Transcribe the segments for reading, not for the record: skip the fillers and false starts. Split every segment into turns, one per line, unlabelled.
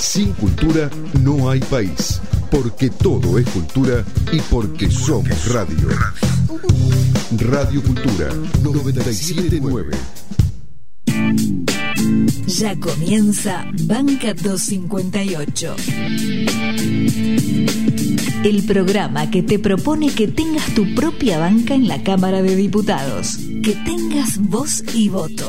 Sin cultura no hay país, porque todo es cultura y porque somos radio. Radio Cultura 979.
Ya comienza Banca 258. El programa que te propone que tengas tu propia banca en la Cámara de Diputados. Que tengas voz y voto.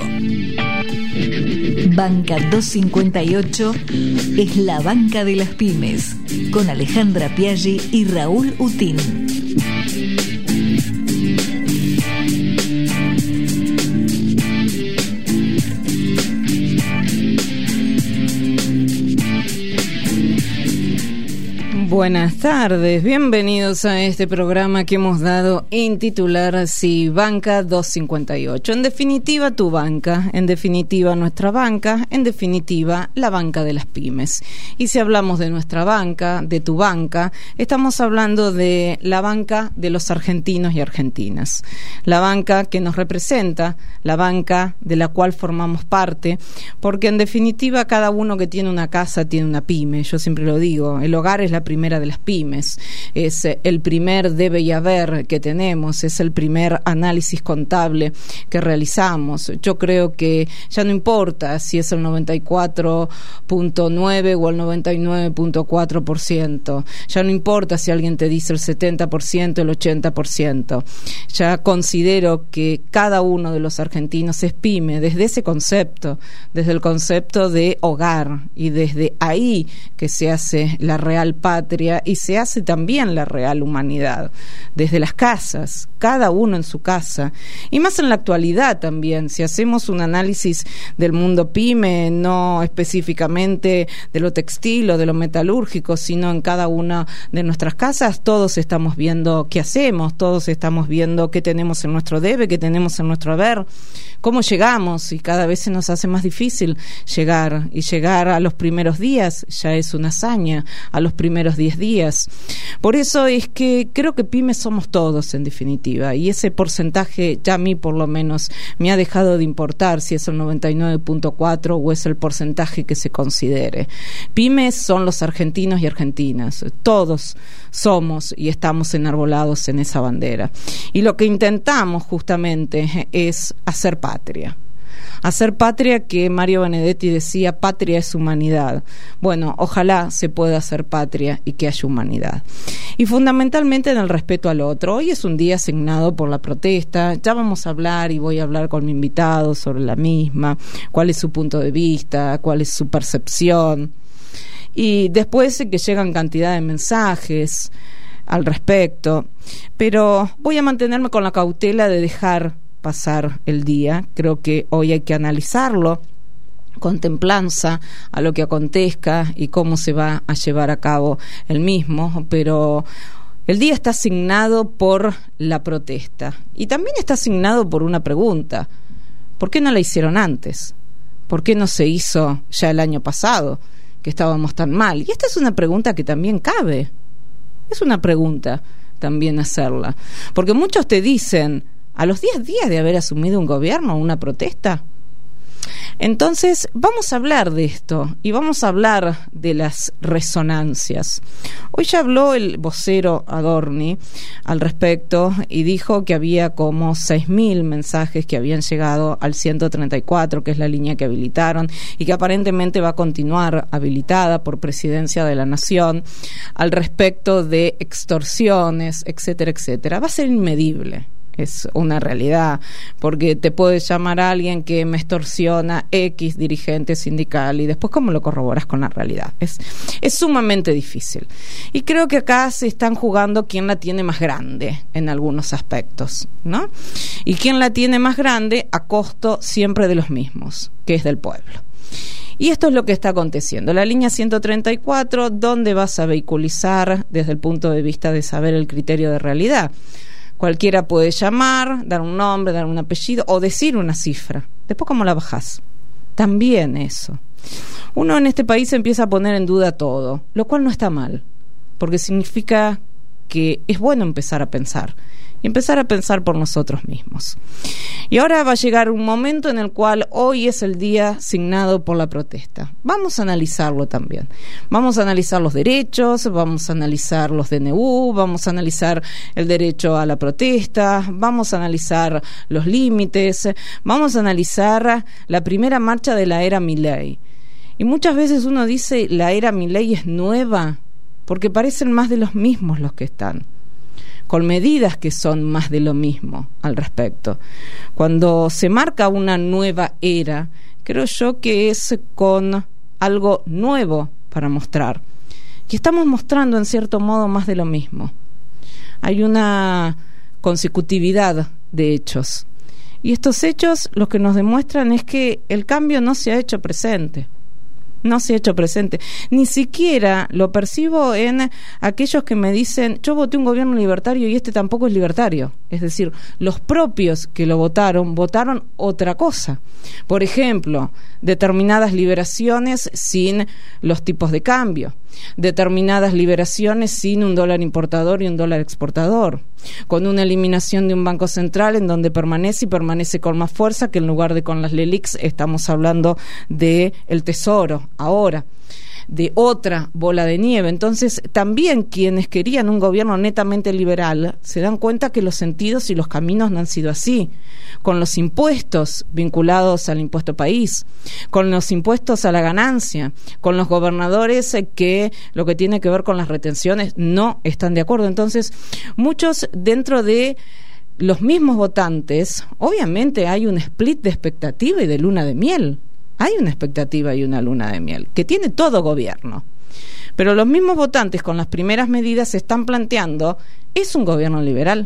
Banca 258 es la banca de las pymes, con Alejandra Piaggi y Raúl Utín.
Buenas tardes, bienvenidos a este programa que hemos dado en titular Banca 258. En definitiva, tu banca, en definitiva, nuestra banca, en definitiva, la banca de las pymes. Y si hablamos de nuestra banca, de tu banca, estamos hablando de la banca de los argentinos y argentinas. La banca que nos representa, la banca de la cual formamos parte, porque en definitiva cada uno que tiene una casa tiene una pyme. Yo siempre lo digo, el hogar es la primera de las pymes, es el primer debe y haber que tenemos, es el primer análisis contable que realizamos. Yo creo que ya no importa si es el 94.9 o el 99.4%, ya no importa si alguien te dice el 70%, el 80%. Ya considero que cada uno de los argentinos es pyme desde ese concepto, desde el concepto de hogar, y desde ahí que se hace la real patria y se hace también la real humanidad, desde las casas, cada uno en su casa, y más en la actualidad también. Si hacemos un análisis del mundo pyme, no específicamente de lo textil o de lo metalúrgico, sino en cada una de nuestras casas, todos estamos viendo qué hacemos, todos estamos viendo qué tenemos en nuestro debe, qué tenemos en nuestro haber, cómo llegamos, y cada vez se nos hace más difícil llegar, y llegar a los primeros días ya es una hazaña, a los primeros 10 días. Por eso es que creo que pymes somos todos en definitiva, y ese porcentaje ya a mí por lo menos me ha dejado de importar si es el 99.4 o es el porcentaje que se considere. Pymes son los argentinos y argentinas, todos somos y estamos enarbolados en esa bandera, y lo que intentamos justamente es hacer patria. Hacer patria, que Mario Benedetti decía, patria es humanidad. Bueno, ojalá se pueda hacer patria y que haya humanidad. Y fundamentalmente en el respeto al otro. Hoy es un día asignado por la protesta. Ya vamos a hablar y voy a hablar con mi invitado sobre la misma, cuál es su punto de vista, cuál es su percepción. Y después que llegan cantidad de mensajes al respecto. Pero voy a mantenerme con la cautela de dejar pasar el día. Creo que hoy hay que analizarlo con templanza a lo que acontezca y cómo se va a llevar a cabo el mismo, pero el día está asignado por la protesta y también está asignado por una pregunta: ¿por qué no la hicieron antes? ¿Por qué no se hizo ya el año pasado, que estábamos tan mal? Y esta es una pregunta que también cabe, es una pregunta también hacerla, porque muchos te dicen, a los 10 días de haber asumido un gobierno, una protesta. Entonces, vamos a hablar de esto y vamos a hablar de las resonancias. Hoy ya habló el vocero Adorni al respecto y dijo que había como 6.000 mensajes que habían llegado al 134, que es la línea que habilitaron y que aparentemente va a continuar habilitada por Presidencia de la Nación, al respecto de extorsiones, etcétera, etcétera. Va a ser inmedible. Es una realidad, porque te puede llamar a alguien que me extorsiona X dirigente sindical y después ¿cómo lo corroboras con la realidad? Es sumamente difícil. Y creo que acá se están jugando quién la tiene más grande en algunos aspectos, ¿no? Y quién la tiene más grande a costo siempre de los mismos, que es del pueblo. Y esto es lo que está aconteciendo. La línea 134, ¿dónde vas a vehiculizar desde el punto de vista de saber el criterio de realidad? Cualquiera puede llamar, dar un nombre, dar un apellido o decir una cifra. Después, ¿cómo la bajás? También eso. Uno en este país empieza a poner en duda todo, lo cual no está mal, porque significa que es bueno empezar a pensar. Y empezar a pensar por nosotros mismos. Y ahora va a llegar un momento en el cual hoy es el día asignado por la protesta. Vamos a analizarlo también. Vamos a analizar los derechos, vamos a analizar los DNU, vamos a analizar el derecho a la protesta, vamos a analizar los límites, vamos a analizar la primera marcha de la era Milei. Y muchas veces uno dice, la era Milei es nueva, porque parecen más de los mismos los que están, con medidas que son más de lo mismo al respecto. Cuando se marca una nueva era, creo yo que es con algo nuevo para mostrar. Y estamos mostrando en cierto modo más de lo mismo. Hay una consecutividad de hechos. Y estos hechos lo que nos demuestran es que el cambio no se ha hecho presente. No se ha hecho presente. Ni siquiera lo percibo en aquellos que me dicen, yo voté un gobierno libertario y este tampoco es libertario. Es decir, los propios que lo votaron otra cosa. Por ejemplo, determinadas liberaciones sin los tipos de cambio, determinadas liberaciones sin un dólar importador y un dólar exportador, con una eliminación de un banco central en donde permanece con más fuerza que en lugar de con las LELIQs estamos hablando de el Tesoro ahora, de otra bola de nieve. Entonces también quienes querían un gobierno netamente liberal se dan cuenta que los sentidos y los caminos no han sido así, con los impuestos vinculados al impuesto país, con los impuestos a la ganancia, con los gobernadores que lo que tiene que ver con las retenciones no están de acuerdo. Entonces muchos dentro de los mismos votantes, obviamente hay un split de expectativa y de luna de miel. Hay una expectativa y una luna de miel que tiene todo gobierno, pero los mismos votantes con las primeras medidas se están planteando, ¿es un gobierno liberal?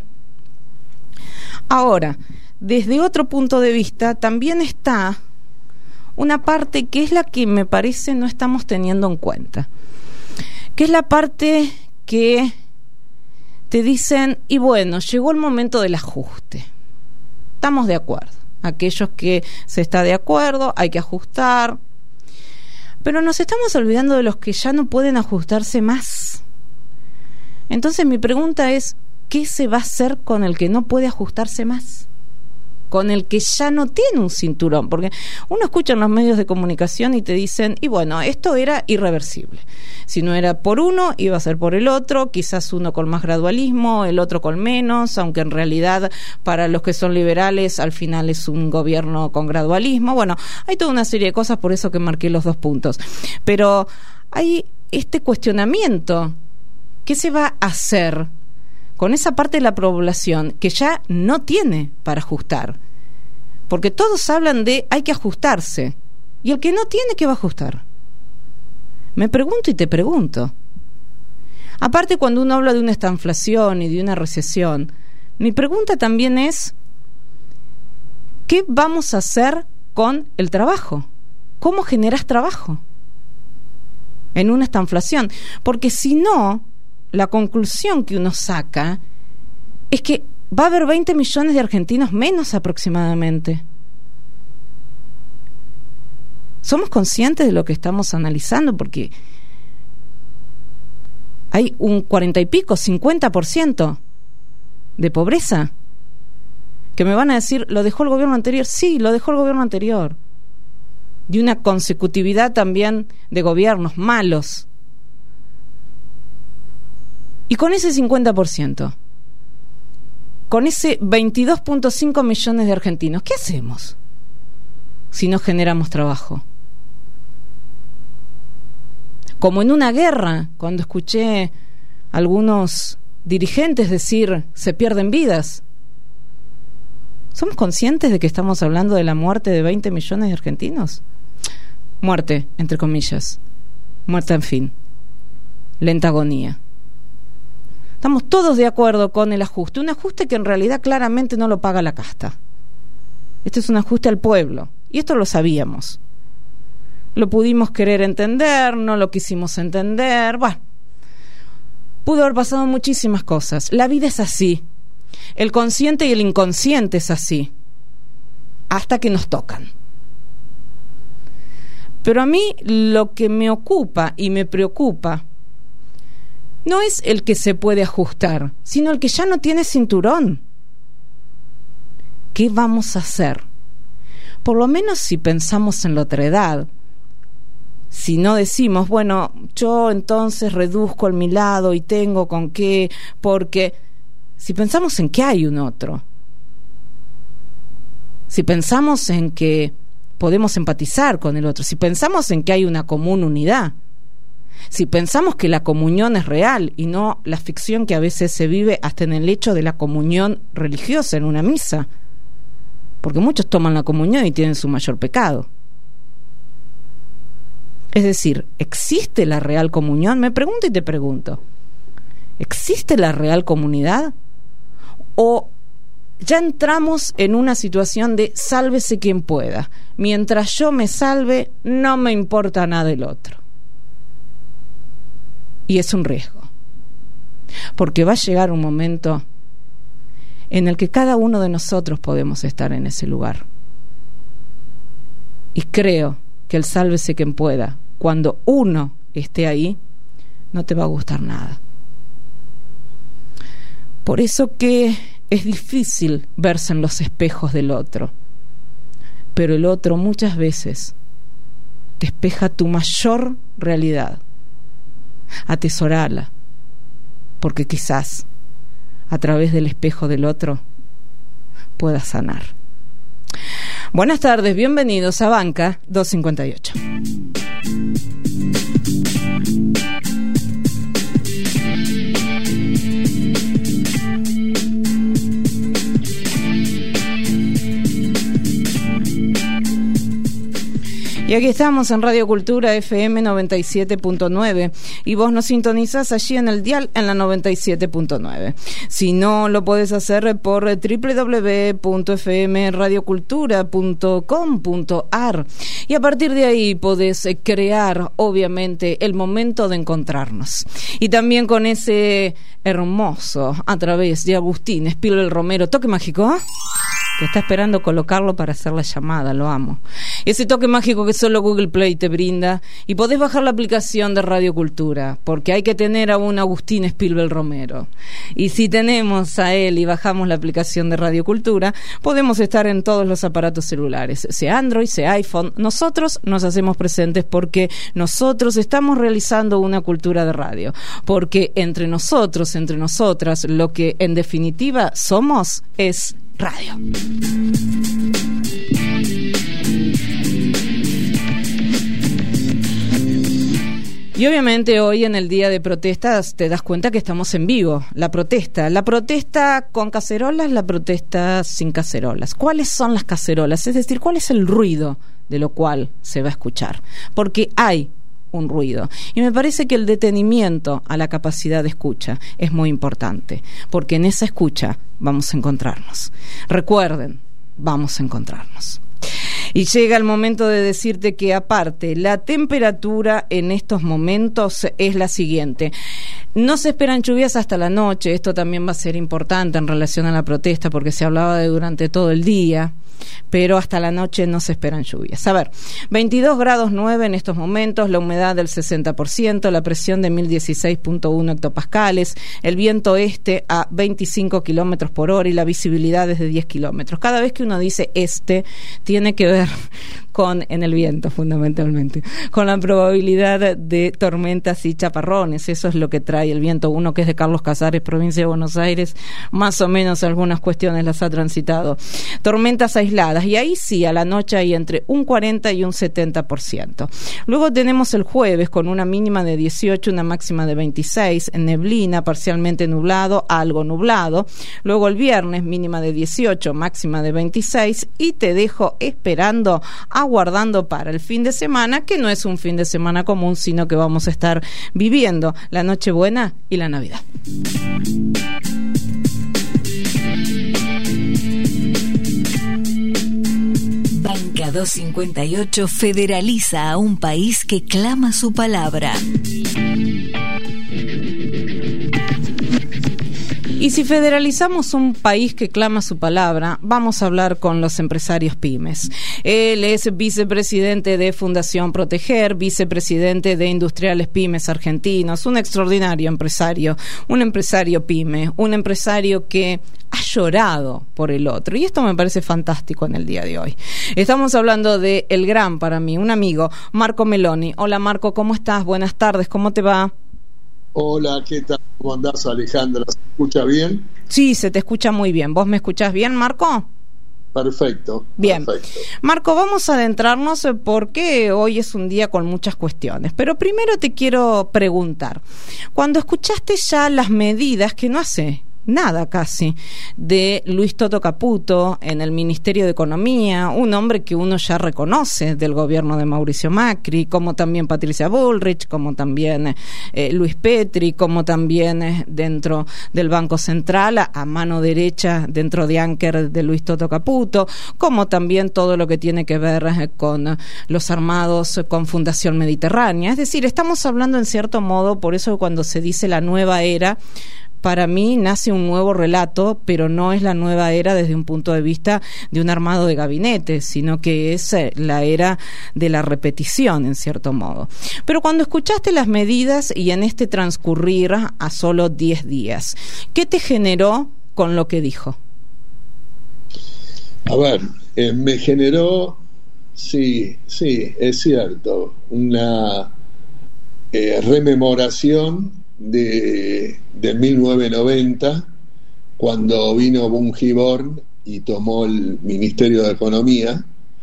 Ahora, desde otro punto de vista también está una parte que es la que me parece no estamos teniendo en cuenta, que es la parte que te dicen, y bueno, llegó el momento del ajuste, estamos de acuerdo. Aquellos que se está de acuerdo, hay que ajustar, pero nos estamos olvidando de los que ya no pueden ajustarse más. Entonces mi pregunta es, ¿qué se va a hacer con el que no puede ajustarse más? Con el que ya no tiene un cinturón, porque uno escucha en los medios de comunicación y te dicen, y bueno, esto era irreversible. Si no era por uno, iba a ser por el otro, quizás uno con más gradualismo, el otro con menos, aunque en realidad para los que son liberales al final es un gobierno con gradualismo. Bueno, hay toda una serie de cosas, por eso que marqué los 2 puntos. Pero hay este cuestionamiento, ¿qué se va a hacer con esa parte de la población que ya no tiene para ajustar? Porque todos hablan de hay que ajustarse, y el que no tiene, ¿qué va a ajustar? Me pregunto y te pregunto. Aparte, cuando uno habla de una estanflación y de una recesión, mi pregunta también es, ¿qué vamos a hacer con el trabajo? ¿Cómo generas trabajo en una estanflación? Porque si no, la conclusión que uno saca es que va a haber 20 millones de argentinos menos aproximadamente. ¿Somos conscientes de lo que estamos analizando? Porque hay un 40 y pico, 50% de pobreza. Que me van a decir, ¿lo dejó el gobierno anterior? Sí, lo dejó el gobierno anterior. De una consecutividad también de gobiernos malos. Y con ese 50%, con ese 22.5 millones de argentinos, ¿qué hacemos si no generamos trabajo? Como en una guerra, cuando escuché a algunos dirigentes decir, se pierden vidas. ¿Somos conscientes de que estamos hablando de la muerte de 20 millones de argentinos? Muerte, entre comillas. Muerte, en fin. Lenta agonía. Estamos todos de acuerdo con el ajuste. Un ajuste que en realidad claramente no lo paga la casta. Este es un ajuste al pueblo. Y esto lo sabíamos. Lo pudimos querer entender, no lo quisimos entender. Bueno, pudo haber pasado muchísimas cosas. La vida es así. El consciente y el inconsciente es así. Hasta que nos tocan. Pero a mí lo que me ocupa y me preocupa no es el que se puede ajustar, sino el que ya no tiene cinturón. ¿Qué vamos a hacer? Por lo menos si pensamos en la otra edad. Si no decimos, bueno, yo entonces reduzco a mi lado y tengo con qué, porque si pensamos en que hay un otro, si pensamos en que podemos empatizar con el otro, si pensamos en que hay una común unidad, si pensamos que la comunión es real y no la ficción que a veces se vive hasta en el hecho de la comunión religiosa en una misa, porque muchos toman la comunión y tienen su mayor pecado. Es decir, ¿existe la real comunión? Me pregunto y te pregunto, ¿existe la real comunidad? ¿O ya entramos en una situación de sálvese quien pueda? Mientras yo me salve, no me importa nada del otro. Y es un riesgo, porque va a llegar un momento en el que cada uno de nosotros podemos estar en ese lugar. Y creo que el sálvese quien pueda, cuando uno esté ahí, no te va a gustar nada. Por eso que es difícil verse en los espejos del otro, pero el otro muchas veces despeja tu mayor realidad. Atesorala, porque quizás a través del espejo del otro puedas sanar. Buenas tardes, bienvenidos a Banca 258. Y aquí estamos en Radio Cultura FM 97.9 y vos nos sintonizás allí en el dial en la 97.9. Si no, lo podés hacer por www.fmradiocultura.com.ar y a partir de ahí podés crear, obviamente, el momento de encontrarnos. Y también con ese hermoso, a través de Agustín Spielberg Romero, toque mágico, ¿eh? Que está esperando colocarlo para hacer la llamada, lo amo. Ese toque mágico que solo Google Play te brinda, y podés bajar la aplicación de Radio Cultura, porque hay que tener a un Agustín Spielberg Romero. Y si tenemos a él y bajamos la aplicación de Radio Cultura, podemos estar en todos los aparatos celulares, sea Android, sea iPhone. Nosotros nos hacemos presentes porque nosotros estamos realizando una cultura de radio, porque entre nosotros, entre nosotras, lo que en definitiva somos es radio. Y obviamente hoy en el día de protestas te das cuenta que estamos en vivo. La protesta con cacerolas, la protesta sin cacerolas. ¿Cuáles son las cacerolas? Es decir, ¿cuál es el ruido de lo cual se va a escuchar? Porque hay un ruido. Y me parece que el detenimiento a la capacidad de escucha es muy importante, porque en esa escucha vamos a encontrarnos. Recuerden, vamos a encontrarnos. Y llega el momento de decirte que aparte, la temperatura en estos momentos es la siguiente. No se esperan lluvias hasta la noche. Esto también va a ser importante en relación a la protesta, porque se hablaba de durante todo el día, pero hasta la noche no se esperan lluvias. A ver, 22 grados 9 en estos momentos, la humedad del 60%, la presión de 1016.1 hectopascales, el viento este a 25 kilómetros por hora y la visibilidad es de 10 kilómetros. Cada vez que uno dice tiene que ver con, en el viento fundamentalmente, con la probabilidad de tormentas y chaparrones. Eso es lo que trae el viento. Uno que es de Carlos Casares, provincia de Buenos Aires, más o menos algunas cuestiones las ha transitado. Tormentas aisladas, y ahí sí, a la noche hay entre un 40 y un 70%. Luego tenemos el jueves con una mínima de 18, una máxima de 26, neblina, parcialmente nublado, algo nublado. Luego el viernes, mínima de 18, máxima de 26, y te dejo esperando, aguardando para el fin de semana, que no es un fin de semana común, sino que vamos a estar viviendo la Nochebuena y la Navidad.
Banca 258 federaliza a un país que clama su palabra.
Y si federalizamos un país que clama su palabra, vamos a hablar con los empresarios pymes. Él es vicepresidente de Fundación Proteger, vicepresidente de Industriales Pymes Argentinos, un extraordinario empresario, un empresario pyme, un empresario que ha llorado por el otro. Y esto me parece fantástico en el día de hoy. Estamos hablando de el gran, para mí, un amigo, Marco Meloni. Hola Marco, ¿cómo estás? Buenas tardes, ¿cómo te va?
Hola, ¿qué tal? ¿Cómo andás, Alejandra? ¿Se escucha bien?
Sí, se te escucha muy bien. ¿Vos me escuchás bien, Marco?
Perfecto.
Bien.
Perfecto.
Marco, vamos a adentrarnos porque hoy es un día con muchas cuestiones. Pero primero te quiero preguntar, cuando escuchaste ya las medidas que no hace nada casi de Luis Toto Caputo en el Ministerio de Economía, un hombre que uno ya reconoce del gobierno de Mauricio Macri, como también Patricia Bullrich, como también Luis Petri, como también dentro del Banco Central, a mano derecha dentro de Anker de Luis Toto Caputo, como también todo lo que tiene que ver con los armados con Fundación Mediterránea. Es decir, estamos hablando en cierto modo, por eso cuando se dice la nueva era, para mí nace un nuevo relato, pero no es la nueva era desde un punto de vista de un armado de gabinete, sino que es la era de la repetición, en cierto modo. Pero cuando escuchaste las medidas y en este transcurrir a solo 10 días, ¿qué te generó con lo que dijo?
A ver, me generó, sí, es cierto, una rememoración de 1990, cuando vino Bungiborn y tomó el Ministerio de Economía,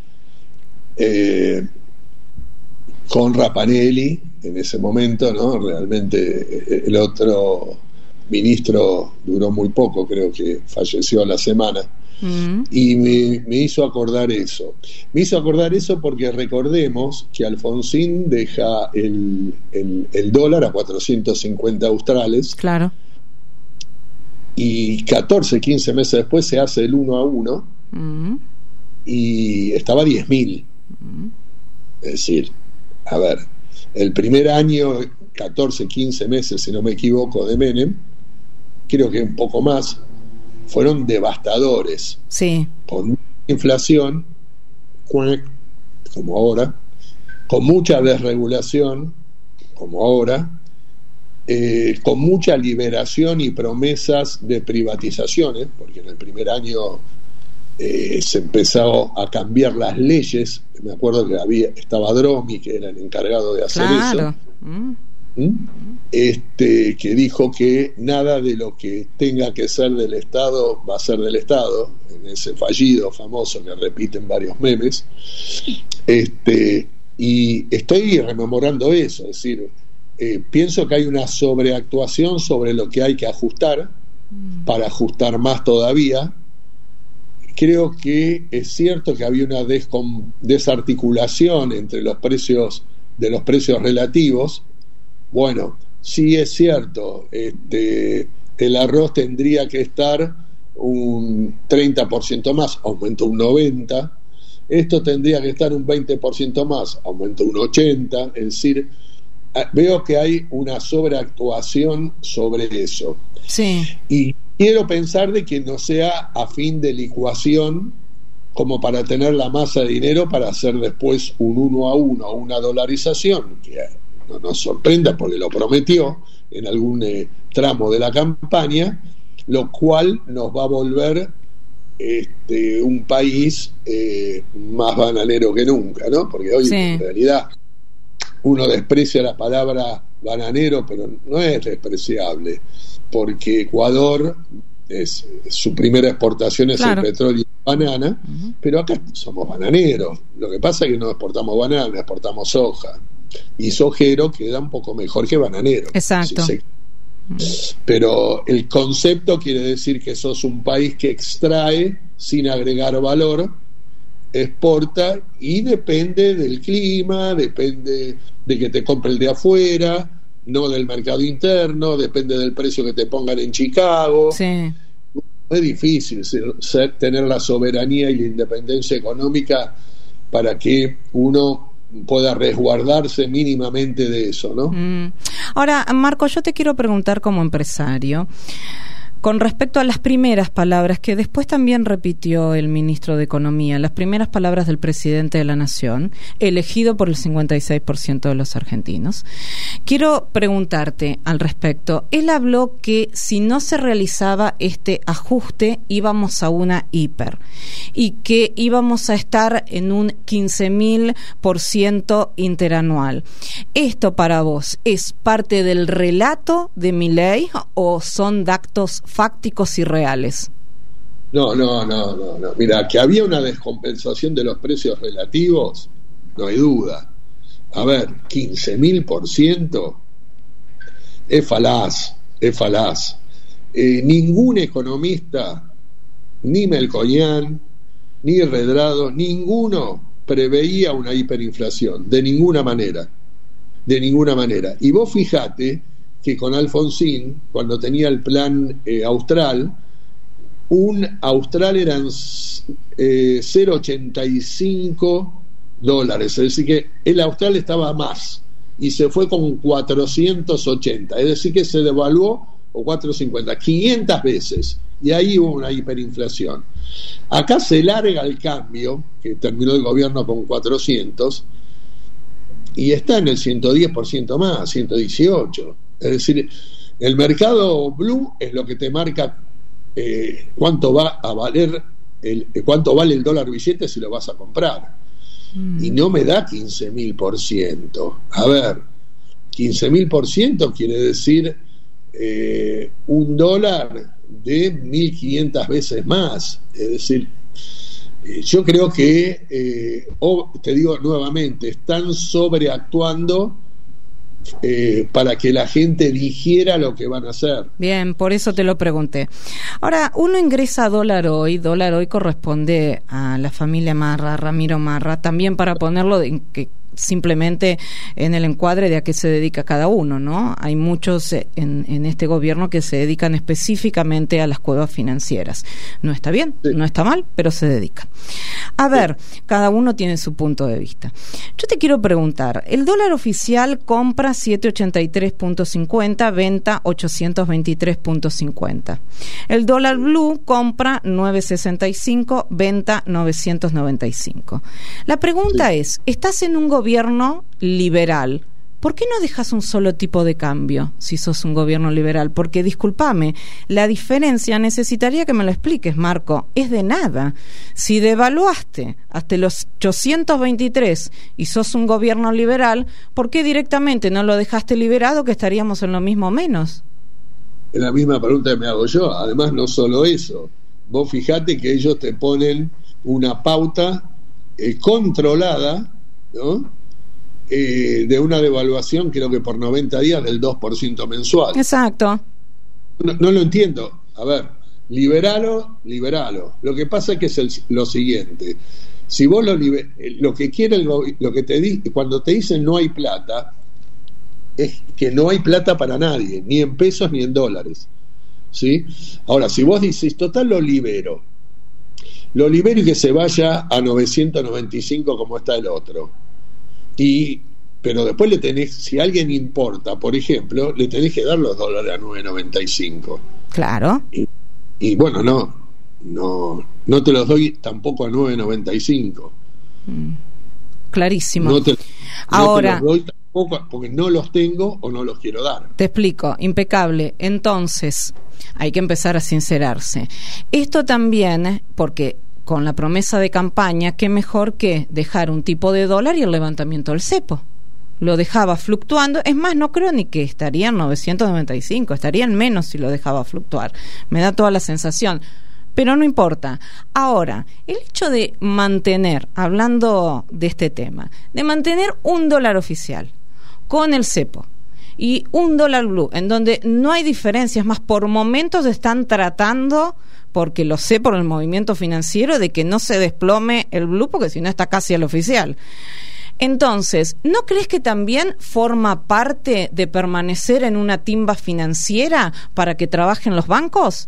con Rapanelli en ese momento, ¿no? Realmente el otro ministro duró muy poco, creo que falleció a la semana. Y me hizo acordar eso. Me hizo acordar eso porque recordemos que Alfonsín deja el dólar a 450 australes. Claro. Y 14, 15 meses después se hace el 1 a 1 y estaba a 10.000. Es decir, a ver, el primer año, 14, 15 meses, si no me equivoco, de Menem, creo que un poco más, fueron devastadores. Sí. Con inflación, como ahora, con mucha desregulación, como ahora, con mucha liberación y promesas de privatizaciones, porque en el primer año se empezó a cambiar las leyes. Me acuerdo que estaba Dromi, que era el encargado de hacer eso. Que dijo que nada de lo que tenga que ser del Estado va a ser del Estado, en ese fallido famoso que repiten varios memes. Y estoy rememorando eso, es decir, pienso que hay una sobreactuación sobre lo que hay que ajustar, para ajustar más todavía. Creo que es cierto que había una desarticulación entre los precios relativos. Bueno, sí es cierto, el arroz tendría que estar un 30% más, aumentó un 90%, esto tendría que estar un 20% más, aumentó un 80%, es decir, veo que hay una sobreactuación sobre eso. Sí. Y quiero pensar de que no sea a fin de licuación, como para tener la masa de dinero para hacer después un 1 a 1, una dolarización, que no nos sorprenda porque lo prometió en algún tramo de la campaña, lo cual nos va a volver un país más bananero que nunca, ¿no? Porque hoy en realidad uno desprecia la palabra bananero, pero no es despreciable, porque Ecuador su primera exportación es el petróleo y la banana, pero acá somos bananeros. Lo que pasa es que no exportamos banana, exportamos soja. Y sojero queda un poco mejor que bananero. Exacto. Pero el concepto quiere decir que sos un país que extrae sin agregar valor, exporta y depende del clima, depende de que te compre el de afuera, no del mercado interno, depende del precio que te pongan en Chicago. Sí. Es difícil tener la soberanía y la independencia económica para que uno pueda resguardarse mínimamente de eso, ¿no?
Ahora, Marco, yo te quiero preguntar como empresario, con respecto a las primeras palabras que después también repitió el ministro de Economía, las primeras palabras del presidente de la Nación, elegido por el 56% de los argentinos, quiero preguntarte al respecto. Él habló que si no se realizaba este ajuste íbamos a una hiper y que íbamos a estar en un 15.000% interanual. ¿Esto para vos es parte del relato de Milei o son datos fácticos y reales?
No. Mira, que había una descompensación de los precios relativos, no hay duda. A ver, 15.000% es falaz. Ningún economista, ni Melconian, ni Redrado, ninguno preveía una hiperinflación, de ninguna manera. Y vos fijate que con Alfonsín, cuando tenía el plan austral, un austral eran $0.85, es decir que el austral estaba más y se fue con 480, es decir que se devaluó, o 450, 500 veces, y ahí hubo una hiperinflación. Acá se larga el cambio, que terminó el gobierno con 400, y está en el 110% más, 118. Es decir, el mercado blue es lo que te marca cuánto va a valer cuánto vale el dólar billete si lo vas a comprar. Y no me da 15.000%. A ver, 15.000% quiere decir un dólar de 1.500 veces más. Es decir, yo creo que, te digo nuevamente, están sobreactuando para que la gente digiera lo que van a hacer.
Bien, por eso te lo pregunté. Ahora, uno ingresa a Dólar Hoy corresponde a la familia Marra, Ramiro Marra, también para ponerlo que simplemente en el encuadre de a qué se dedica cada uno, ¿no? Hay muchos en este gobierno que se dedican específicamente a las cuevas financieras. No está bien, sí, no está mal, pero se dedican. A ver, cada uno tiene su punto de vista. Yo te quiero preguntar, el dólar oficial compra 783.50, venta 823.50. El dólar blue compra 965, venta 995. La pregunta es, ¿estás en un gobierno liberal? ¿Por qué no dejas un solo tipo de cambio si sos un gobierno liberal? Porque, discúlpame, la diferencia necesitaría que me lo expliques, Marco, es de nada. Si devaluaste hasta los 823 y sos un gobierno liberal, ¿por qué directamente no lo dejaste liberado, que estaríamos en lo mismo o menos?
Es la misma pregunta que me hago yo. Además, no solo eso. Vos fijate que ellos te ponen una pauta controlada, ¿no? De una devaluación, creo que por 90 días del 2% mensual.
Exacto.
No lo entiendo. A ver, liberalo. Lo que pasa es que es lo siguiente. Si vos lo que quiere lo que cuando te dicen no hay plata, es que no hay plata para nadie, ni en pesos ni en dólares, ¿sí? Ahora, si vos dices, total, lo libero y que se vaya a 995 como está el otro. Pero después le tenés, si alguien importa, por ejemplo, le tenés que dar los dólares a 9.95.
Claro.
Y bueno, no te los doy tampoco a 9.95.
Clarísimo.
Ahora, te los doy tampoco porque no los tengo o no los quiero dar.
Te explico, impecable. Entonces, hay que empezar a sincerarse. Esto también, porque con la promesa de campaña, qué mejor que dejar un tipo de dólar y el levantamiento del cepo. Lo dejaba fluctuando, es más, no creo ni que estaría en 995, estaría en menos si lo dejaba fluctuar. Me da toda la sensación, pero no importa. Ahora, el hecho de mantener, hablando de este tema, de mantener un dólar oficial con el cepo y un dólar blue, en donde no hay diferencias, más por momentos están tratando, porque lo sé por el movimiento financiero, de que no se desplome el blue, porque si no está casi al oficial. Entonces, ¿no crees que también forma parte de permanecer en una timba financiera para que trabajen los bancos?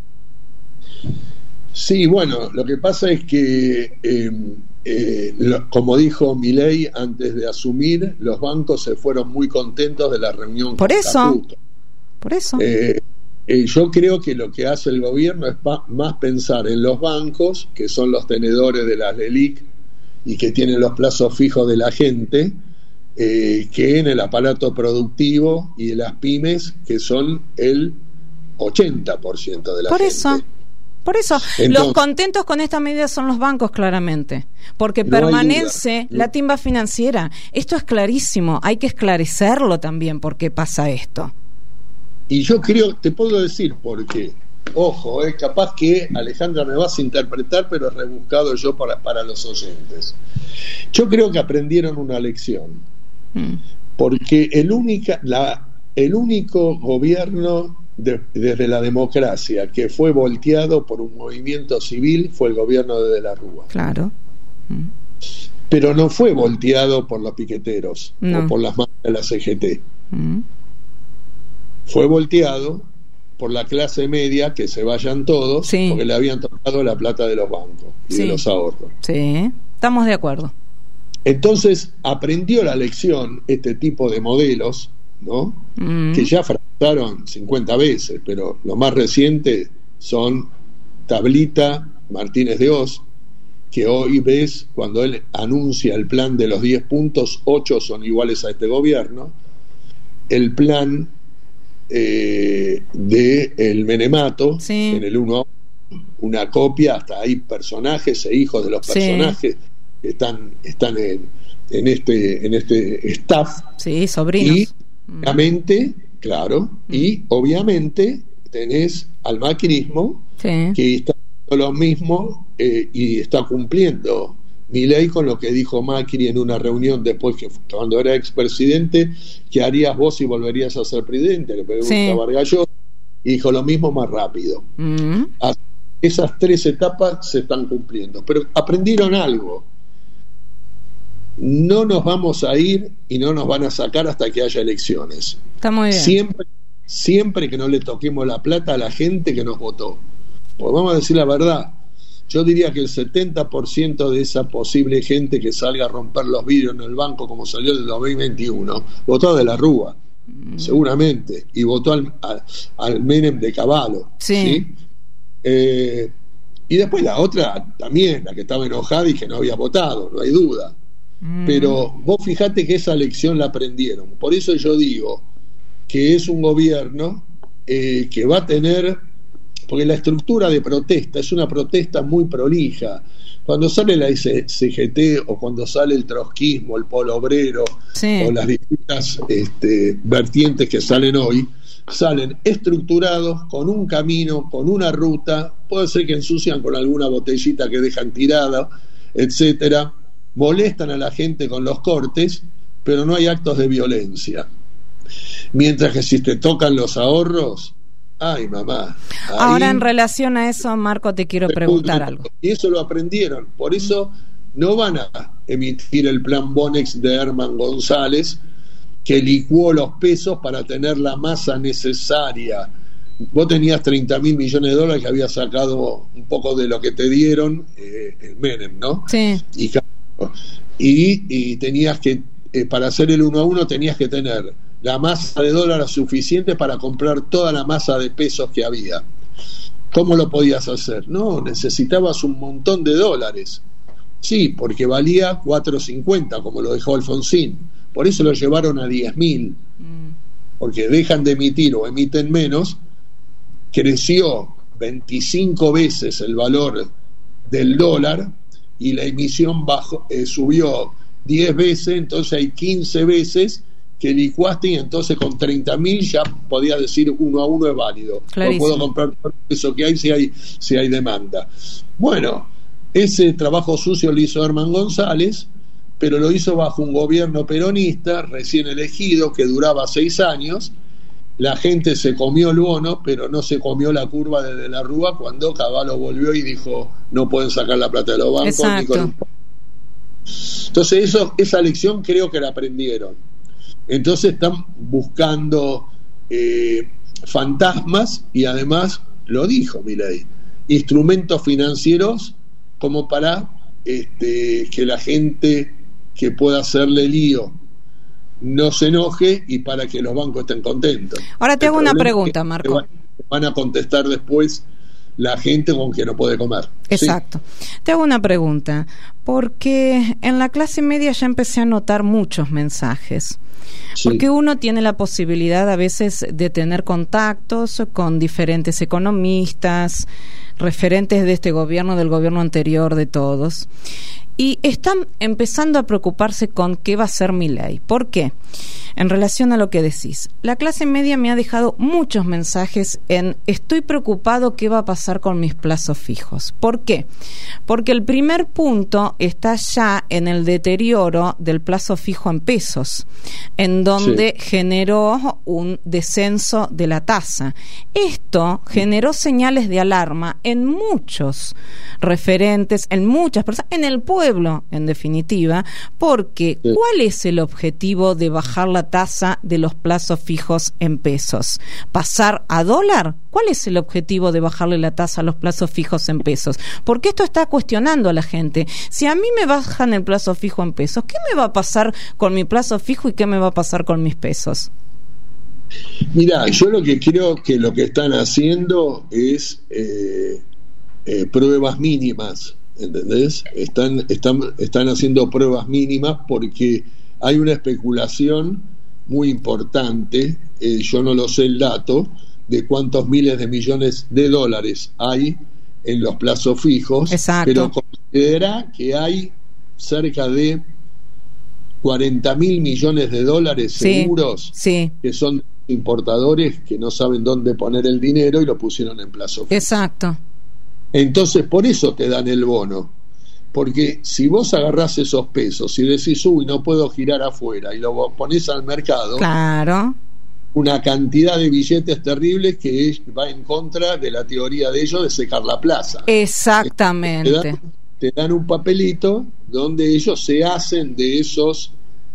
Sí, bueno, lo que pasa es que, como dijo Milei antes de asumir, los bancos se fueron muy contentos de la reunión.
Por eso.
Yo creo que lo que hace el gobierno es más pensar en los bancos, que son los tenedores de las LELIQ y que tienen los plazos fijos de la gente, que en el aparato productivo y de las pymes, que son el 80% de la gente.
Por eso, entonces, los contentos con esta medida son los bancos, claramente, porque permanece la timba financiera. Esto es clarísimo, hay que esclarecerlo también por qué pasa esto.
Y yo creo, te puedo decir por qué. Ojo, capaz que Alejandra me vas a interpretar, pero rebuscado yo para los oyentes. Yo creo que aprendieron una lección, porque el único gobierno desde la democracia que fue volteado por un movimiento civil fue el gobierno de la Rúa.
Claro.
Pero no fue volteado por los piqueteros o por las manos de la CGT. Fue volteado por la clase media, que se vayan todos, porque le habían tocado la plata de los bancos y de los ahorros.
Sí, estamos de acuerdo.
Entonces aprendió la lección este tipo de modelos, ¿no? Que ya fracasaron 50 veces, pero lo más reciente son Tablita, Martínez de Oz, que hoy ves cuando él anuncia el plan de los 10 puntos, 8 son iguales a este gobierno. El plan de el Menemato, en el 1, una copia, hasta hay personajes e hijos de los personajes que están en este staff.
Sí, sobrinos.
Y obviamente, y obviamente tenés al macrismo que está haciendo lo mismo y está cumpliendo Milei con lo que dijo Macri en una reunión después, que cuando era expresidente, ¿qué harías vos si volverías a ser presidente? Le preguntó a Vargas Llosa y dijo lo mismo más rápido. Esas 3 etapas se están cumpliendo, pero aprendieron algo. No nos vamos a ir y no nos van a sacar hasta que haya elecciones.
Está muy bien.
Siempre que no le toquemos la plata a la gente que nos votó. Pues vamos a decir la verdad, yo diría que el 70% de esa posible gente que salga a romper los vidrios en el banco, como salió en el 2021, votó de la Rúa, seguramente, y votó al Menem de Cavallo. ¿Sí? Y después la otra también, la que estaba enojada y que no había votado, no hay duda. Pero vos fijate que esa lección la aprendieron. Por eso yo digo que es un gobierno que va a tener, porque la estructura de protesta es una protesta muy prolija. Cuando sale la CGT o cuando sale el trotskismo, el polo obrero o las distintas vertientes que salen hoy, salen estructurados con un camino, con una ruta. Puede ser que ensucian con alguna botellita que dejan tirada, etcétera. Molestan a la gente con los cortes, pero no hay actos de violencia. Mientras que si te tocan los ahorros, ay mamá.
Ahora, en relación a eso, Marco, te quiero preguntar algo.
Y eso lo aprendieron, por eso no van a emitir el plan Bonex de Herman González, que licuó los pesos para tener la masa necesaria. Vos tenías 30.000 millones de dólares que había sacado un poco de lo que te dieron el Menem, ¿no?
Sí.
Y tenías que, para hacer el 1 a 1, tenías que tener la masa de dólares suficiente para comprar toda la masa de pesos que había. ¿Cómo lo podías hacer? No, necesitabas un montón de dólares. Sí, porque valía 4.50, como lo dejó Alfonsín. Por eso lo llevaron a 10.000. Porque dejan de emitir o emiten menos. Creció 25 veces el valor del dólar y la emisión subió 10 veces, entonces hay 15 veces que licuaste, y entonces con 30.000 ya podía decir 1 a 1 es válido. No puedo comprar todo eso que hay si hay demanda. Bueno, ese trabajo sucio lo hizo Herman González, pero lo hizo bajo un gobierno peronista recién elegido que duraba 6 años. La gente se comió el bono, pero no se comió la curva de la Rúa cuando Cavallo volvió y dijo no pueden sacar la plata de los bancos.
Exacto.
Entonces esa lección creo que la aprendieron. Entonces están buscando fantasmas, y además lo dijo Milei, instrumentos financieros como para que la gente que pueda hacerle lío no se enoje y para que los bancos estén contentos.
Ahora te hago una pregunta, Marco.
van a contestar después la gente con que no puede comer.
Exacto. ¿Sí? Te hago una pregunta, porque en la clase media ya empecé a notar muchos mensajes. Sí. Porque uno tiene la posibilidad a veces de tener contactos con diferentes economistas, referentes de este gobierno, del gobierno anterior, de todos. Y están empezando a preocuparse con qué va a ser Milei. ¿Por qué? En relación a lo que decís, la clase media me ha dejado muchos mensajes en estoy preocupado qué va a pasar con mis plazos fijos. ¿Por qué? Porque el primer punto está ya en el deterioro del plazo fijo en pesos, en donde generó un descenso de la tasa. Esto generó señales de alarma en muchos referentes, en muchas personas, en el pueblo, en definitiva, porque ¿cuál es el objetivo de bajar la tasa de los plazos fijos en pesos? ¿Pasar a dólar? ¿Cuál es el objetivo de bajarle la tasa a los plazos fijos en pesos? Porque esto está cuestionando a la gente. Si a mí me bajan el plazo fijo en pesos, ¿qué me va a pasar con mi plazo fijo y qué me va a pasar con mis pesos?
Mira, yo lo que creo que lo que están haciendo es pruebas mínimas, ¿entendés? Están haciendo pruebas mínimas porque hay una especulación muy importante, yo no lo sé el dato, de cuántos miles de millones de dólares hay en los plazos fijos. Exacto. Pero considera que hay cerca de 40.000 millones de dólares seguros, que son importadores que no saben dónde poner el dinero y lo pusieron en plazo fijo.
Exacto.
Entonces, por eso te dan el bono. Porque si vos agarrás esos pesos y decís, uy, no puedo girar afuera, y lo ponés al mercado,
claro,
una cantidad de billetes terribles que va en contra de la teoría de ellos de secar la plaza.
Exactamente.
Te dan un papelito donde ellos se hacen de esos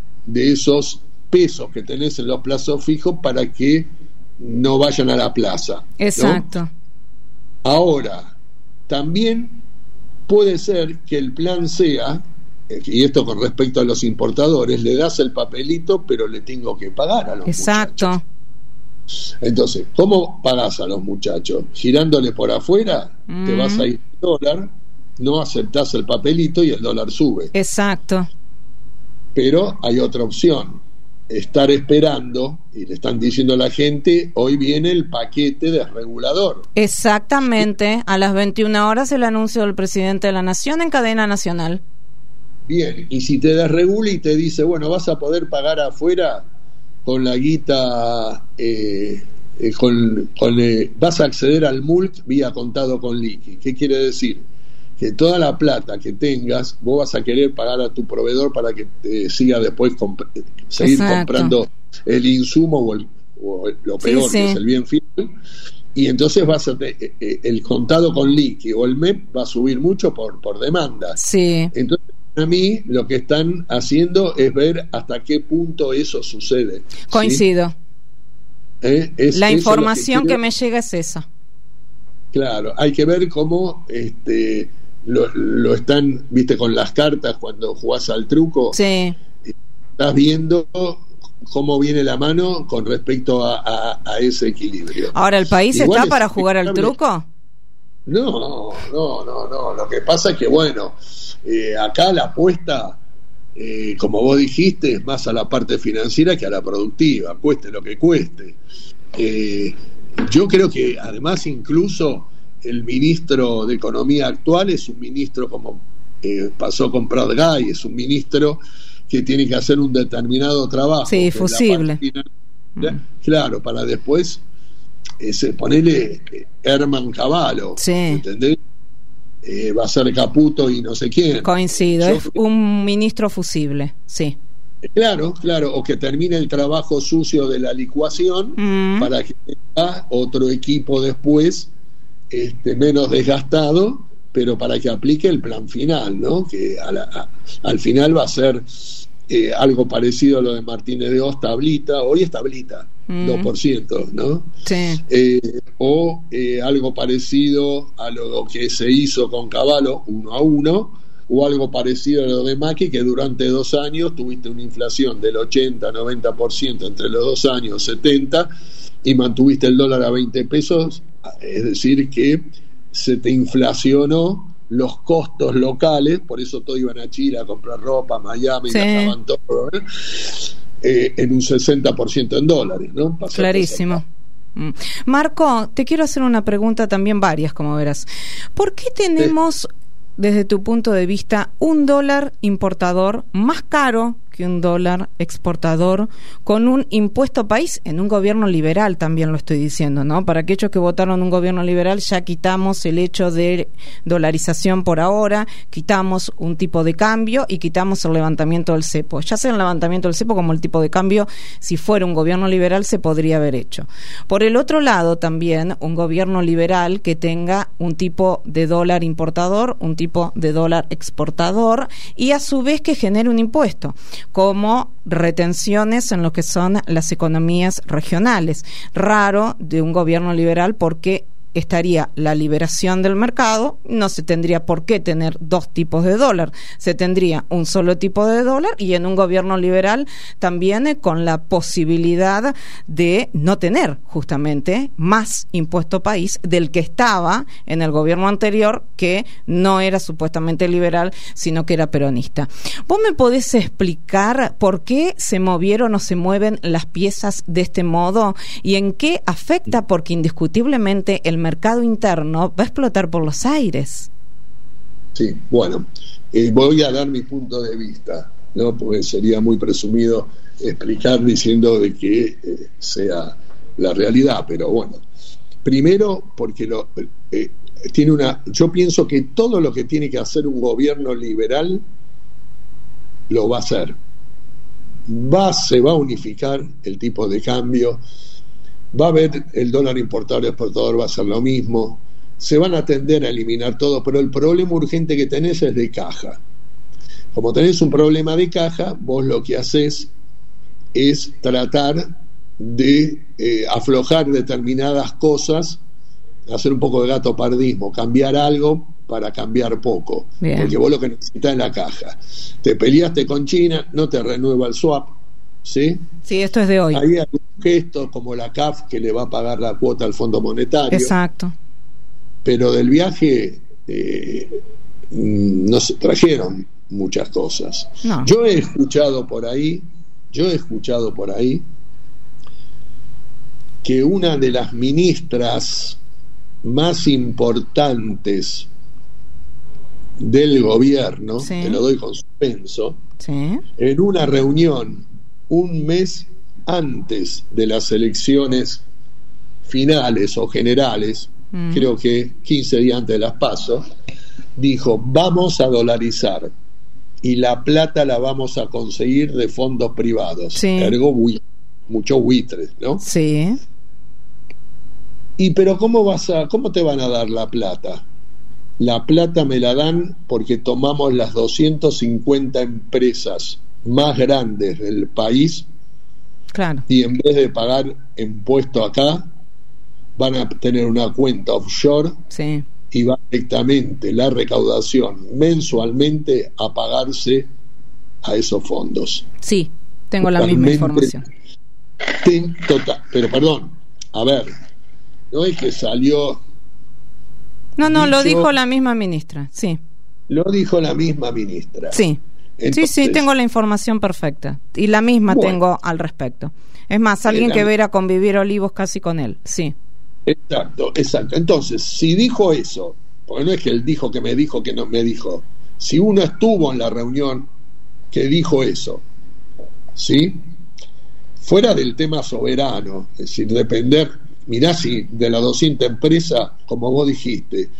pesos que tenés en los plazos fijos para que no vayan a la plaza.
Exacto.
¿No? Ahora, también puede ser que el plan sea, y esto con respecto a los importadores, le das el papelito, pero le tengo que pagar a los muchachos. Entonces, ¿cómo pagás a los muchachos? Girándole por afuera, te vas a ir al dólar, no aceptás el papelito y el dólar sube.
Exacto.
Pero hay otra opción, estar esperando, y le están diciendo a la gente, hoy viene el paquete desregulador.
Exactamente, a las 21 horas el anuncio del presidente de la Nación en cadena nacional.
Bien, y si te desregula y te dice, bueno, vas a poder pagar afuera con la guita, vas a acceder al MULC vía contado con liqui. ¿Qué quiere decir? Que toda la plata que tengas, vos vas a querer pagar a tu proveedor para que te siga después seguir comprando el insumo o lo peor, que es el bien final, y entonces el contado con liqui o el MEP va a subir mucho por demanda.
Sí.
Entonces, a mí lo que están haciendo es ver hasta qué punto eso sucede.
Coincido.
¿Sí?
La información que me llega es esa.
Claro, hay que ver cómo lo están, viste, con las cartas cuando jugás al truco.
Sí.
Estás viendo cómo viene la mano con respecto a ese equilibrio.
Ahora, ¿el país igual está para jugar al truco?
No. Lo que pasa es que, bueno, acá la apuesta, como vos dijiste, es más a la parte financiera que a la productiva, cueste lo que cueste. Yo creo que además incluso el ministro de Economía actual es un ministro como pasó con Prat Gai, es un ministro que tiene que hacer un determinado trabajo.
Sí, fusible.
Claro, para después ponerle Herman Cavallo,
sí.
¿Entendés? Va a ser Caputo y no sé quién.
Coincido, es un ministro fusible, sí.
Claro, o que termine el trabajo sucio de la licuación para que tenga otro equipo después menos desgastado, pero para que aplique el plan final, ¿no? Que al final va a ser algo parecido a lo de Martínez de Oz, tablita, hoy es tablita, 2%, ¿no?
Sí.
O algo parecido a lo que se hizo con Cavallo, 1-1, o algo parecido a lo de Macri, que durante 2 años tuviste una inflación del 80-90% entre los 2 años, 70%, y mantuviste el dólar a 20 pesos, es decir, que se te inflacionó los costos locales, por eso todos iban a Chile a comprar ropa, a Miami,
sí,
gastaban todo, en un 60% en dólares, ¿no?
Clarísimo. Marco, te quiero hacer una pregunta, también varias, como verás. ¿Por qué tenemos, desde tu punto de vista, un dólar importador más caro que un dólar exportador, con un impuesto país en un gobierno liberal? También lo estoy diciendo, ¿no? Para aquellos que votaron un gobierno liberal, ya quitamos el hecho de dolarización por ahora, quitamos un tipo de cambio y quitamos el levantamiento del cepo. Ya sea el levantamiento del cepo como el tipo de cambio, si fuera un gobierno liberal, se podría haber hecho. Por el otro lado, también un gobierno liberal que tenga un tipo de dólar importador, un tipo de dólar exportador, y a su vez que genere un impuesto, como retenciones en lo que son las economías regionales. Raro de un gobierno liberal, porque estaría la liberación del mercado, no se tendría por qué tener 2 tipos de dólar, se tendría un solo tipo de dólar, y en un gobierno liberal también con la posibilidad de no tener justamente más impuesto país del que estaba en el gobierno anterior, que no era supuestamente liberal, sino que era peronista. ¿Vos me podés explicar por qué se movieron o se mueven las piezas de este modo y en qué afecta? Porque indiscutiblemente el mercado interno va a explotar por los aires.
Sí, bueno, voy a dar mi punto de vista, ¿no? Porque sería muy presumido explicar diciendo de que sea la realidad, pero bueno, primero porque yo pienso que todo lo que tiene que hacer un gobierno liberal lo va a hacer. Se va a unificar el tipo de cambio, va a haber el dólar importador y exportador, va a ser lo mismo, se van a tender a eliminar todo, pero el problema urgente que tenés es de caja. Como tenés un problema de caja, vos lo que haces es tratar de aflojar determinadas cosas, hacer un poco de gato pardismo, cambiar algo para cambiar poco. Bien. Porque vos lo que necesitas es la caja. Te peleaste con China, no te renueva el swap, ¿sí? Sí, esto es de hoy. Ahí hay un gesto como la CAF que le va a pagar la cuota al Fondo Monetario. Exacto. Pero del viaje no se trajeron muchas cosas. No. Yo he escuchado por ahí que una de las ministras más importantes del gobierno, sí, te lo doy con suspenso, sí, en una reunión un mes antes de las elecciones finales o generales, creo que 15 días antes de las PASO, dijo: vamos a dolarizar y la plata la vamos a conseguir de fondos privados. Sí. Ergo muchos buitres, ¿no? Sí. Y pero ¿cómo te van a dar la plata? La plata me la dan porque tomamos las 250 empresas más grandes del país, claro, y en vez de pagar impuesto acá, van a tener una cuenta offshore, sí, y va directamente la recaudación mensualmente a pagarse a esos fondos. Sí, tengo totalmente la misma información. Pero perdón, a ver, no es que salió... No, lo dijo la misma ministra, sí. Lo dijo la misma ministra. Sí. Entonces, sí, tengo la información perfecta. Y la misma tengo al respecto. Es más, alguien que verá convivir Olivos casi con él, sí. Exacto. Entonces, si dijo eso, porque no es que él dijo que me dijo que no me dijo, si uno estuvo en la reunión que dijo eso, ¿sí? Fuera del tema soberano, es decir, depender, mirá, si de las 200 empresas, como vos dijiste,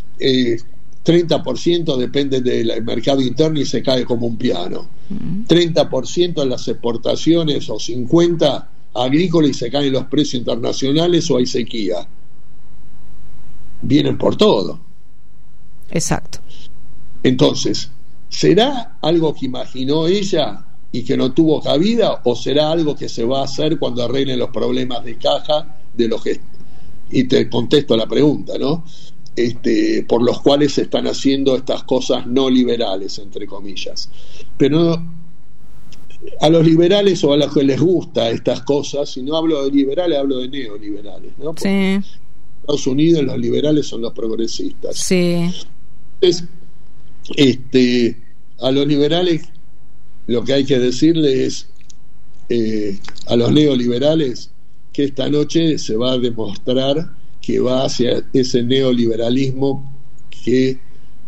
30% depende del mercado interno y se cae como un piano, 30% en las exportaciones o 50% agrícola y se caen los precios internacionales o hay sequía. Vienen por todo. Exacto. Entonces, ¿será algo que imaginó ella y que no tuvo cabida, o será algo que se va a hacer cuando arreglen los problemas de caja de los gestos? Y te contesto la pregunta, ¿no? por los cuales se están haciendo estas cosas no liberales, entre comillas. Pero a los liberales o a los que les gusta estas cosas, si no hablo de liberales, hablo de neoliberales, ¿no? Porque en Estados Unidos los liberales son los progresistas.
Sí.
Entonces, a los liberales lo que hay que decirle es a los neoliberales que esta noche se va a demostrar que va hacia ese neoliberalismo que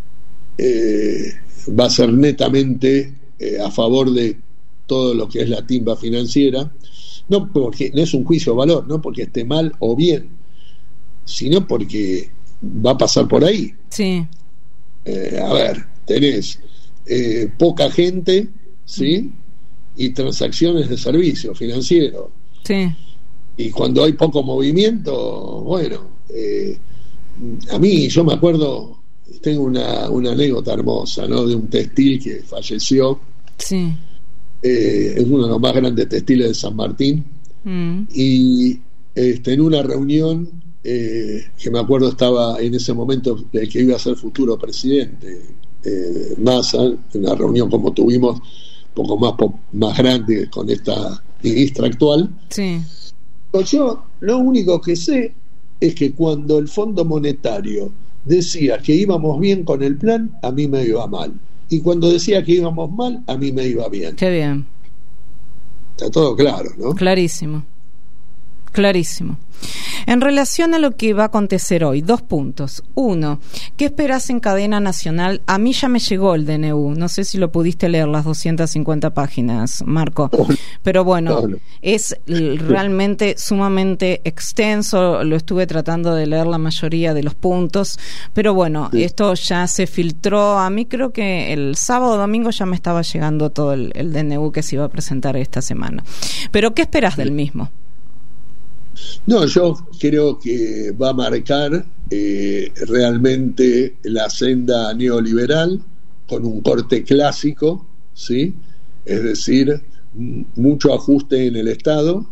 va a ser netamente a favor de todo lo que es la timba financiera, no porque no es un juicio de valor, no porque esté mal o bien, sino porque va a pasar por ahí.
Sí.
A ver, tenés poca gente, ¿sí? Y transacciones de servicio financiero.
Sí.
Y cuando hay poco movimiento, bueno, a mí, yo me acuerdo, tengo una anécdota hermosa, ¿no? De un textil que falleció.
Sí.
Es uno de los más grandes textiles de San Martín. Y en una reunión que me acuerdo estaba en ese momento el que iba a ser futuro presidente, Massa, en una reunión como tuvimos, un poco más grande con esta ministra actual.
Sí.
Pues yo lo único que sé es que cuando el Fondo Monetario decía que íbamos bien con el plan, a mí me iba mal, y cuando decía que íbamos mal, a mí me iba bien.
Qué bien.
Está todo claro, ¿no?
Clarísimo. Clarísimo. En relación a lo que va a acontecer hoy, 2 puntos. 1, ¿qué esperás en cadena nacional? A mí ya me llegó el DNU, no sé si lo pudiste leer, las 250 páginas, Marco, pero bueno, es realmente sumamente extenso, lo estuve tratando de leer la mayoría de los puntos, pero bueno, esto ya se filtró, a mí creo que el sábado o domingo ya me estaba llegando todo el DNU que se iba a presentar esta semana. Pero ¿qué esperás del mismo?
No, yo creo que va a marcar realmente la senda neoliberal con un corte clásico, ¿sí? Es decir, mucho ajuste en el Estado,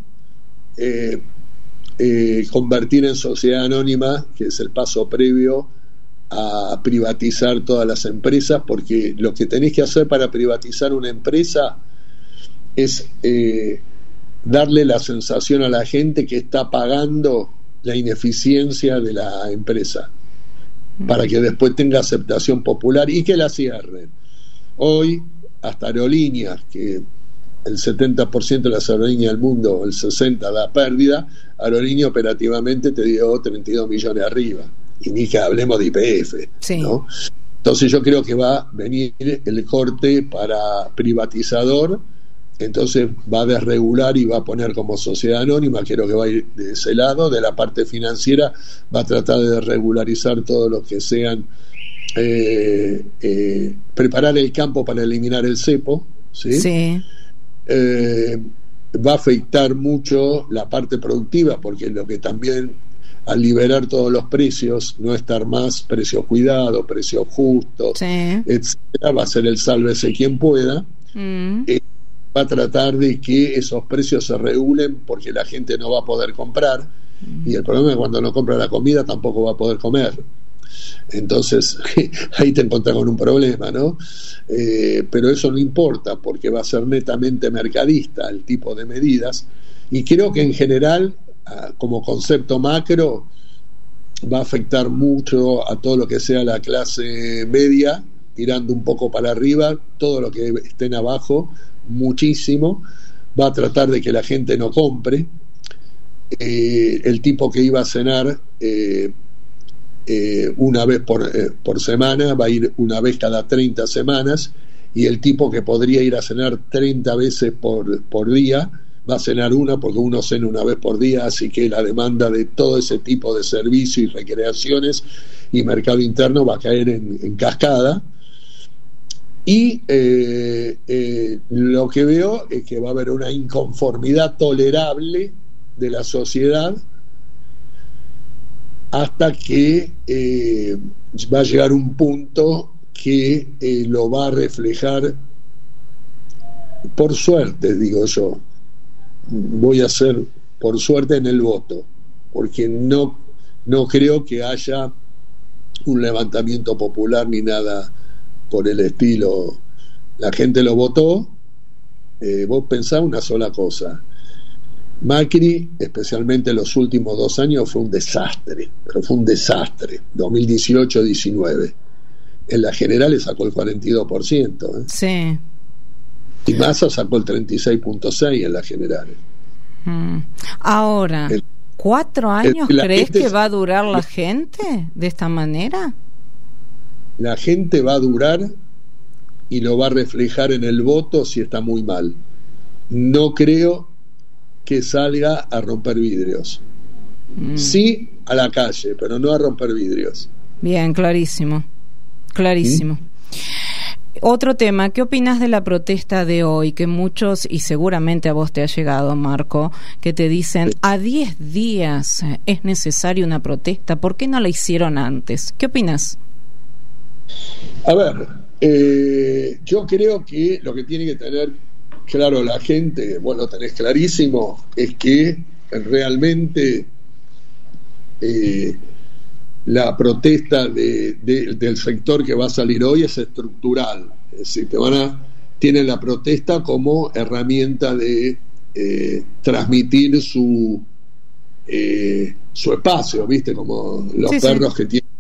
convertir en sociedad anónima, que es el paso previo a privatizar todas las empresas, porque lo que tenés que hacer para privatizar una empresa es darle la sensación a la gente que está pagando la ineficiencia de la empresa, para que después tenga aceptación popular y que la cierren. Hoy, hasta aerolíneas, que el 70% de las aerolíneas del mundo, el 60% da pérdida, Aerolínea operativamente te dio 32 millones arriba, y ni que hablemos de YPF,
sí,
¿no? Entonces yo creo que va a venir el corte para privatizador. Entonces va a desregular y va a poner como sociedad anónima, creo que va a ir de ese lado. De la parte financiera va a tratar de regularizar todo lo que sean, preparar el campo para eliminar el cepo, ¿sí?
Sí.
Va a afectar mucho la parte productiva, porque lo que también, al liberar todos los precios, no estar más precios cuidados, precios justos, sí, etcétera, va a ser el sálvese quien pueda. Va a tratar de que esos precios se regulen, porque la gente no va a poder comprar, y el problema es que cuando no compra la comida tampoco va a poder comer. Entonces ahí te encontrás con un problema, ¿no? Pero eso no importa, porque va a ser netamente mercadista el tipo de medidas, y creo que en general, como concepto macro, va a afectar mucho a todo lo que sea la clase media, tirando un poco para arriba, todo lo que estén abajo muchísimo. Va a tratar de que la gente no compre. El tipo que iba a cenar una vez por semana va a ir una vez cada 30 semanas, y el tipo que podría ir a cenar 30 veces por día va a cenar una, porque uno cena una vez por día. Así que la demanda de todo ese tipo de servicios y recreaciones y mercado interno va a caer en cascada. Y lo que veo es que va a haber una inconformidad tolerable de la sociedad, hasta que va a llegar un punto que lo va a reflejar, por suerte, digo yo, voy a hacer por suerte en el voto, porque no creo que haya un levantamiento popular ni nada por el estilo. La gente lo votó. Vos pensás una sola cosa: Macri, especialmente los últimos 2 años, fue un desastre, pero fue un desastre. 2018-19 en las generales sacó el 42%,
Sí.
Y Massa sacó el 36.6% en las generales.
Ahora, 4 años, ¿crees que va a durar la gente de esta manera?
La gente va a durar y lo va a reflejar en el voto si está muy mal. No creo que salga a romper vidrios. Sí a la calle, pero no a romper vidrios.
Bien, clarísimo. Otro tema, ¿qué opinas de la protesta de hoy? Que muchos, y seguramente a vos te ha llegado, Marco, que te dicen, a 10 días es necesaria una protesta, ¿por qué no la hicieron antes? ¿Qué opinas?
A ver, yo creo que lo que tiene que tener claro la gente, vos lo tenés clarísimo, es que realmente la protesta del sector que va a salir hoy es estructural. Es decir, tienen la protesta como herramienta de transmitir su espacio, ¿viste? Como los perros que tienen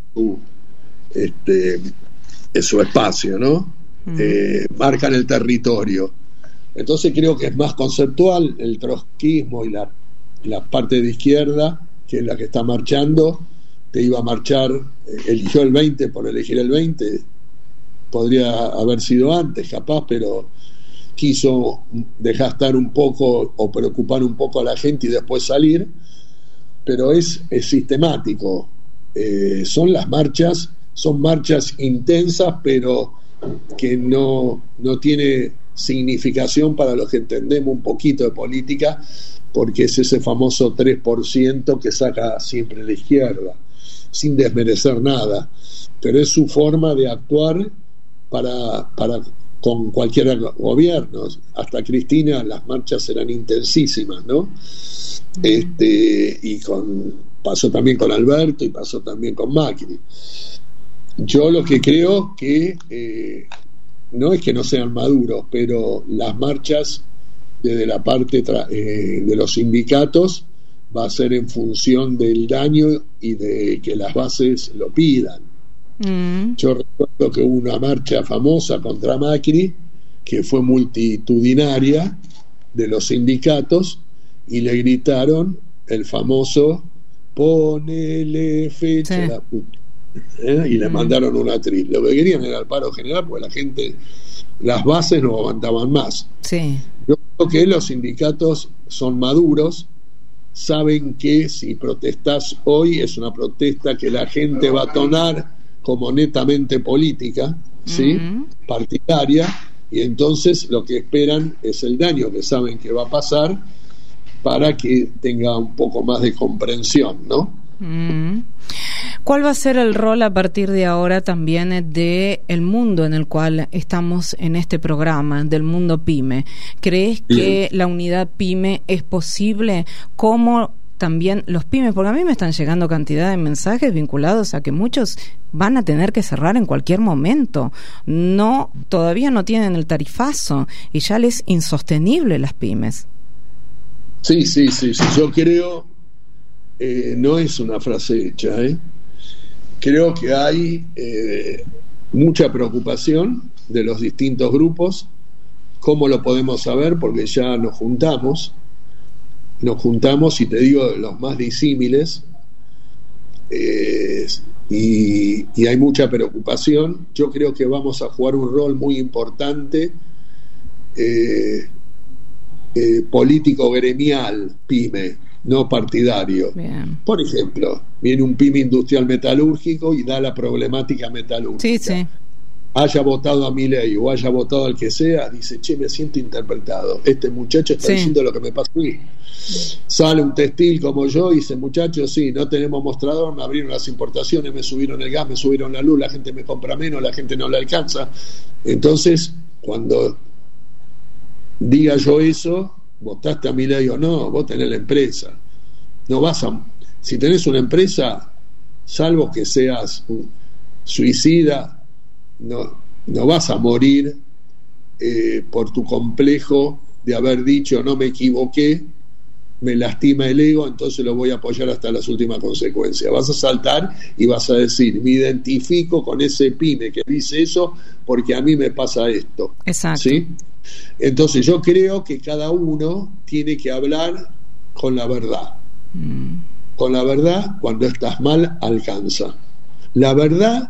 su espacio, ¿no? Marcan el territorio. Entonces creo que es más conceptual el trotskismo y la parte de izquierda, que es la que está marchando. Te iba a marchar, eligió el 20 por elegir el 20, podría haber sido antes capaz, pero quiso dejar estar un poco o preocupar un poco a la gente y después salir. Pero es sistemático. Son marchas intensas, pero que no tiene significación para los que entendemos un poquito de política, porque es ese famoso 3% que saca siempre la izquierda, sin desmerecer nada, pero es su forma de actuar para con cualquier gobierno. Hasta Cristina las marchas eran intensísimas, ¿no? Y pasó también con Alberto y pasó también con Macri. Yo lo que creo que no es que no sean maduros, pero las marchas desde la parte de los sindicatos va a ser en función del daño y de que las bases lo pidan. Yo recuerdo que hubo una marcha famosa contra Macri que fue multitudinaria de los sindicatos y le gritaron el famoso ponele fecha a la puta, y le mandaron un atril. Lo que querían era el paro general, porque la gente, las bases no aguantaban más. Yo creo que los sindicatos son maduros, saben que si protestás hoy es una protesta que la gente va a tonar como netamente política, ¿sí? Partidaria, y entonces lo que esperan es el daño que saben que va a pasar para que tenga un poco más de comprensión, ¿no?
¿Cuál va a ser el rol a partir de ahora también de el mundo en el cual estamos en este programa, del mundo PYME? ¿Crees que la unidad PYME es posible? ¿Cómo también los pymes? Porque a mí me están llegando cantidad de mensajes vinculados a que muchos van a tener que cerrar en cualquier momento. Todavía no tienen el tarifazo y ya les es insostenible las pymes.
Sí. Yo creo, no es una frase hecha, creo que hay mucha preocupación de los distintos grupos. ¿Cómo lo podemos saber? Porque ya nos juntamos y te digo los más disímiles, y hay mucha preocupación. Yo creo que vamos a jugar un rol muy importante, político gremial, PYME, no partidario.
Bien.
Por ejemplo, viene un PYME industrial metalúrgico y da la problemática metalúrgica.
Sí.
Haya votado a Milei o haya votado al que sea, dice, me siento interpretado. Este muchacho está diciendo lo que me pasó a mí. Sale un textil como yo y dice, muchachos, sí, no tenemos mostrador, me abrieron las importaciones, me subieron el gas, me subieron la luz, la gente me compra menos, la gente no le alcanza. Entonces, cuando diga yo eso, votaste a Milei o no, vos tenés la empresa. No vas a... Si tenés una empresa, salvo que seas suicida, no vas a morir por tu complejo de haber dicho no me equivoqué, me lastima el ego, entonces lo voy a apoyar hasta las últimas consecuencias. Vas a saltar y vas a decir, me identifico con ese pyme que dice eso porque a mí me pasa esto.
Exacto.
¿Sí? Entonces yo creo que cada uno tiene que hablar con la verdad. Con la verdad, cuando estás mal, alcanza. La verdad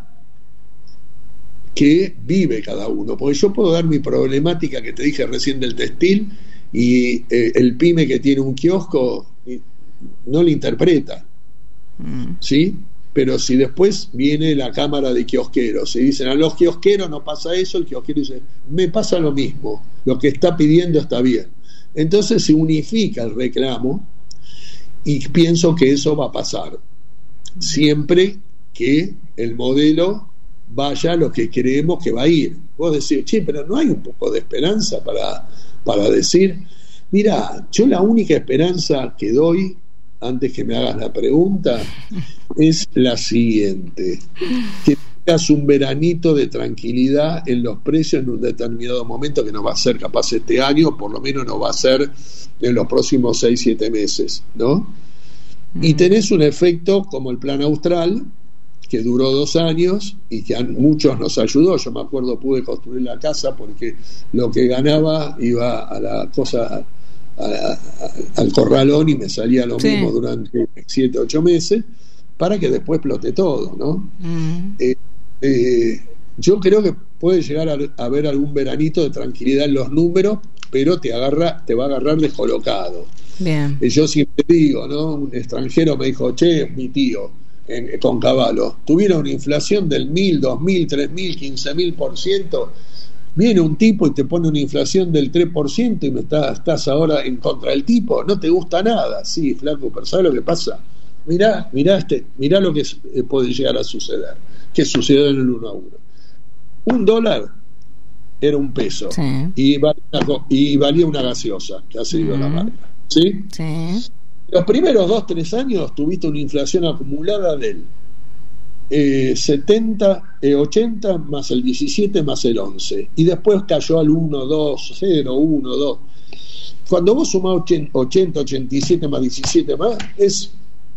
que vive cada uno, porque yo puedo dar mi problemática que te dije recién del textil, y el pyme que tiene un kiosco no le interpreta, ¿sí? Pero si después viene la cámara de kiosqueros y dicen a los kiosqueros no pasa eso, el kiosquero dice me pasa lo mismo, lo que está pidiendo está bien. Entonces se unifica el reclamo y pienso que eso va a pasar siempre que el modelo vaya a lo que creemos que va a ir. Vos decís, che, pero no hay un poco de esperanza para decir, mira, yo la única esperanza que doy, antes que me hagas la pregunta, es la siguiente: que tengas un veranito de tranquilidad en los precios en un determinado momento, que no va a ser capaz este año, por lo menos no va a ser en los próximos 6-7 meses, ¿no? Y tenés un efecto como el Plan Austral, que duró 2 años y que a muchos nos ayudó. Yo me acuerdo, pude construir la casa porque lo que ganaba iba a la cosa, al corralón, y me salía lo mismo durante 7-8 meses, para que después explote todo, ¿no? Yo creo que puede llegar a haber algún veranito de tranquilidad en los números, pero te va a agarrar descolocado.
Bien.
Yo siempre digo, ¿no? Un extranjero me dijo, che, mi tío, con Caballo, tuviera una inflación del 1000, 2000, 3000, 15000%, viene un tipo y te pone una inflación del 3% y estás ahora en contra del tipo, no te gusta nada. Sí, flaco, pero ¿sabes lo que pasa? Mirá lo que puede llegar a suceder, que sucedió en el 1 a 1. $1 era un peso, sí, y valía una gaseosa, que ha sido la marca, ¿sí?
Sí.
Los primeros 2-3 años tuviste una inflación acumulada del 80 más el 17 más el 11, y después cayó al 1, 2, 0, 1, 2. Cuando vos sumás 80, 87 más 17 más, es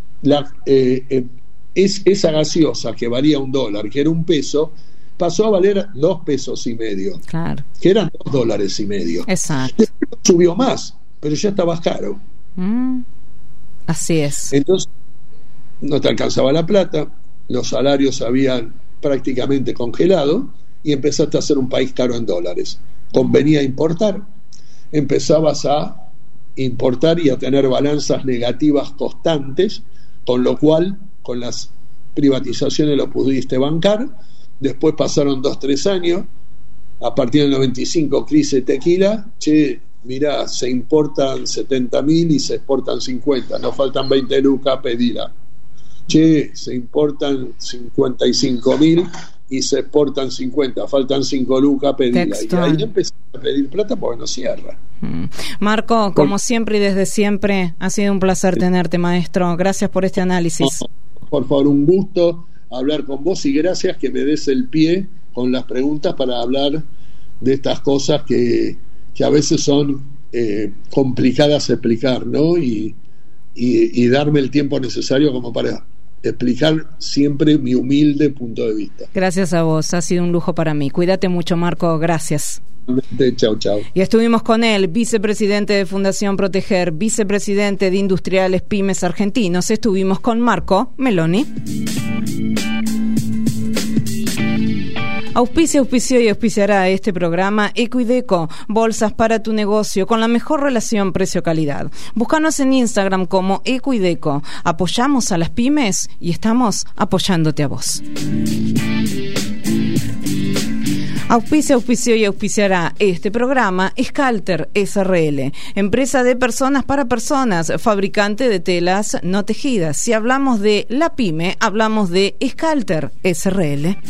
esa gaseosa que valía $1, que era un peso, pasó a valer 2 pesos y medio,
claro,
que eran $2.50.
Exacto.
Después subió más, pero ya estaba caro.
Así es.
Entonces no te alcanzaba la plata, los salarios habían prácticamente congelado y empezaste a ser un país caro en dólares. Convenía importar, empezabas a importar y a tener balanzas negativas constantes, con lo cual con las privatizaciones lo pudiste bancar. Después pasaron 2-3 años, a partir del 95, crisis tequila, che, mirá, se importan 70.000 y se exportan 50, nos faltan 20 lucas, pedila. Che, se importan 55.000 y se exportan 50, faltan 5 lucas, pedila.
Textual.
Y ahí empecé a pedir plata porque no cierra.
Marco, como siempre y desde siempre, ha sido un placer tenerte, maestro. Gracias por este análisis.
Por favor, un gusto hablar con vos, y gracias que me des el pie con las preguntas para hablar de estas cosas que a veces son complicadas de explicar, ¿no? Y darme el tiempo necesario como para explicar siempre mi humilde punto de vista.
Gracias a vos, ha sido un lujo para mí. Cuídate mucho, Marco, gracias.
Chau. Y
estuvimos con él, vicepresidente de Fundación Proteger, vicepresidente de Industriales Pymes Argentinos. Estuvimos con Marco Meloni. Auspició y auspiciará este programa Equideco, bolsas para tu negocio con la mejor relación precio-calidad. Búscanos en Instagram como Equideco. Apoyamos a las pymes y estamos apoyándote a vos. Auspició y auspiciará este programa Scalter SRL, empresa de personas para personas, fabricante de telas no tejidas. Si hablamos de la pyme, hablamos de Scalter SRL.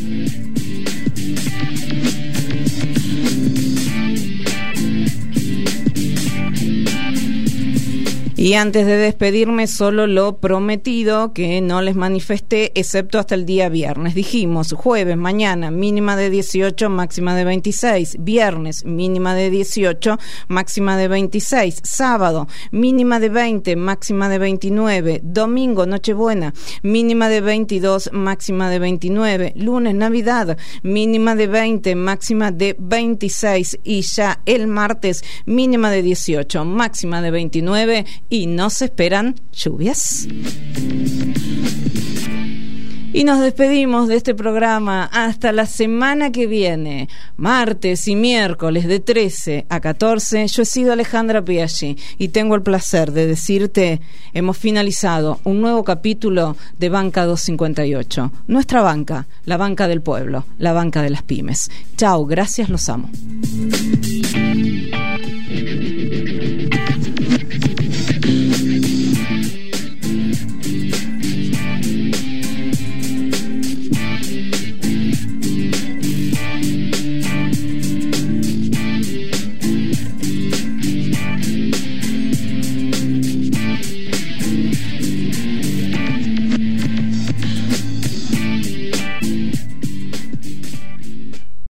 Y antes de despedirme, solo lo prometido, que no les manifesté, excepto hasta el día viernes. Dijimos, jueves, mañana, mínima de 18, máxima de 26. Viernes, mínima de 18, máxima de 26. Sábado, mínima de 20, máxima de 29. Domingo, Nochebuena, mínima de 22, máxima de 29. Lunes, Navidad, mínima de 20, máxima de 26. Y ya el martes, mínima de 18, máxima de 29. Y no se esperan lluvias. Y nos despedimos de este programa hasta la semana que viene, martes y miércoles de 13 a 14. Yo he sido Alejandra Piaggi y tengo el placer de decirte, hemos finalizado un nuevo capítulo de Banca 258. Nuestra banca, la banca del pueblo, la banca de las pymes. Chao, gracias, los amo.